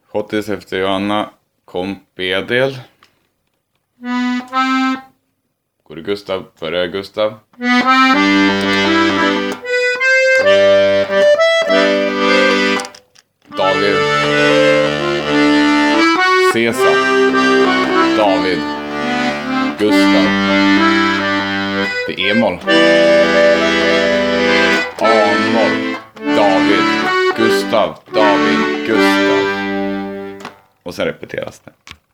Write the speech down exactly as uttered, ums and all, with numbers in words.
Hottis efter Johanna. Komp B-del. Går det Gustav? Börjar Gustav. David. Cesar. David. Gustav. Det är E-moll. A-moll. David. Gustav. David. Gustav. Och så repeteras det.